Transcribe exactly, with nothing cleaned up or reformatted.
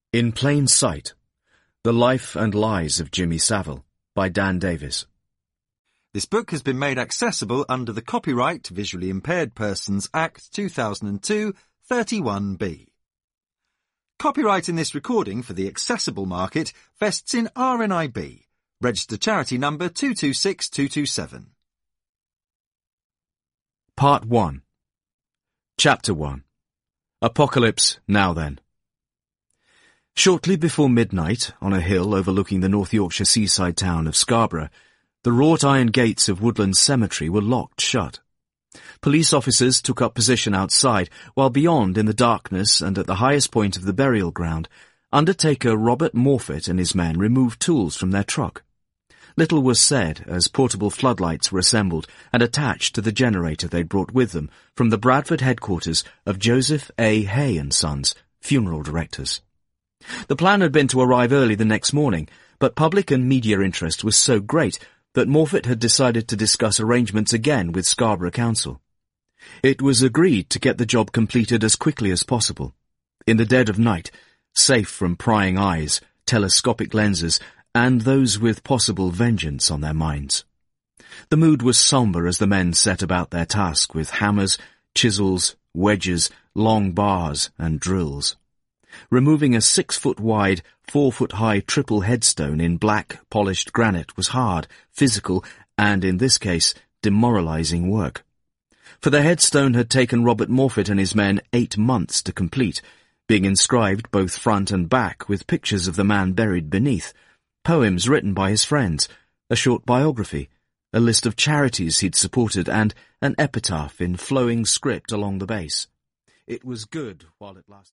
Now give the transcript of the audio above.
In Plain Sight, The Life and Lies of Jimmy Savile by Dan Davis. This book has been made accessible under the Copyright Visually Impaired Persons Act two thousand two, thirty-one B. Copyright in this recording for the accessible market vests in R N I B, registered charity number two two six two two seven. Part one. Chapter one. Apocalypse Now Then. Shortly before midnight, on a hill overlooking the North Yorkshire seaside town of Scarborough, the wrought iron gates of Woodland Cemetery were locked shut. Police officers took up position outside, while beyond, in the darkness and at the highest point of the burial ground, Undertaker Robert Morfitt and his men removed tools from their truck. Little was said as portable floodlights were assembled and attached to the generator they'd brought with them from the Bradford headquarters of Joseph A. Hay and Sons, funeral directors. The plan had been to arrive early the next morning, but public and media interest was so great that Morfitt had decided to discuss arrangements again with Scarborough Council. It was agreed to get the job completed as quickly as possible. In the dead of night, safe from prying eyes, telescopic lenses, and those with possible vengeance on their minds. The mood was sombre as the men set about their task with hammers, chisels, wedges, long bars, and drills. Removing a six-foot-wide, four-foot-high triple headstone in black, polished granite was hard, physical, and, in this case, demoralizing work. For the headstone had taken Robert Morfitt and his men eight months to complete, being inscribed both front and back with pictures of the man buried beneath, poems written by his friends, a short biography, a list of charities he'd supported, and an epitaph in flowing script along the base. It was good while it lasted.